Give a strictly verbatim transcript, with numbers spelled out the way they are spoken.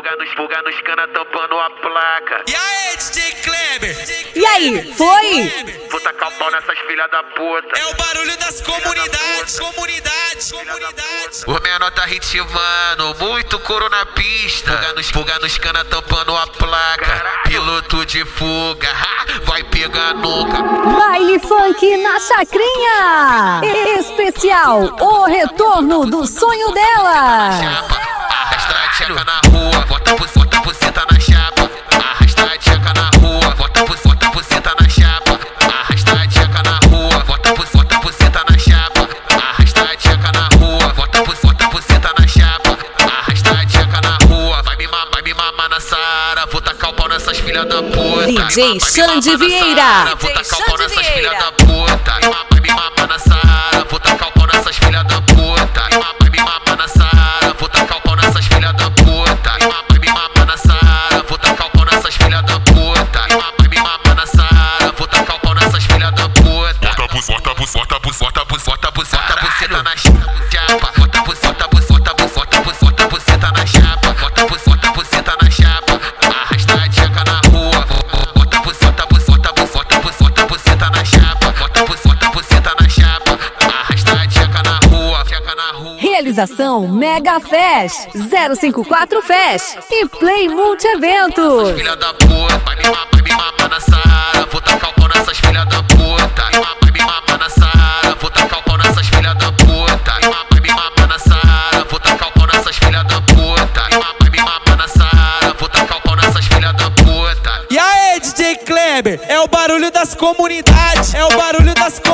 fuga nos, fuga nos cana tampando a placa. E aí, D J Kleber? E aí, foi? Vou tacar o pau nessas filhas da puta. É o barulho das comunidades, comunidades, comunidades. O menor tá ritmando, muito couro na pista. Fuga nos, fuga nos cana tampando a placa. Piloto de fuga, vai pegar nunca. Baile funk na chacrinha. Especial, o retorno do sonho dela. Arrasta a tcheca na rua, bota por bota buceta na chapa. Arrasta a tcheca na rua, bota por bota buceta na chapa. Arrasta a tcheca na rua, bota por bota buceta na chapa. Arrasta a tcheca na rua, bota por bota buceta na chapa. Arrasta a tcheca na rua, vai me mamar, vai me mamar na Sara. Vou tacar o pau nessas filhas da puta. D J Xande Vieira. Vou tacar o pau nessas filhas da puta. Vai me mamar na Sara. Vou tacar o pau nessas filhas da puta. Vai me mamar na Sara. Vou tacar o pau nessas filhas da puta. Vai me mamar na Sara. Vou tacar o pau nessas filhas da puta. Vai me mamar na Sara. Vou tacar o pau nessas filhas da puta. Bota bus, bota bus, bota bus, bota bus, bota bus, bota buceta na chapa. Bota bus, bota bus, bota bus, bota bus, bota buceta na chapa. Bota bus, bota buceta na chapa. Arrasta a tcheca na rua. Bota bus, bota bus, bota bus, bota bus, bota buceta na chapa. Bota bus, bota buceta na chapa. Arrasta a tcheca na rua, tcheca na rua. Realização Mega Fest, zero cinco quatro Fest e Play Multi-Eventos. Filha da puta, vai me mamar, vai me mamar na Sara. Vou tacar o pau nessas filhas da puta. Vai me mamar na Sara. Vou tacar o pau nessas filhas da puta. Vai me mamar na Sara. Vou tacar o pau nessas filhas da puta. Vai me mamar na Sara. Vou tacar o pau nessas filhas da puta. E aí, D J Kleber? É o barulho das comunidades, é o barulho das comunidades.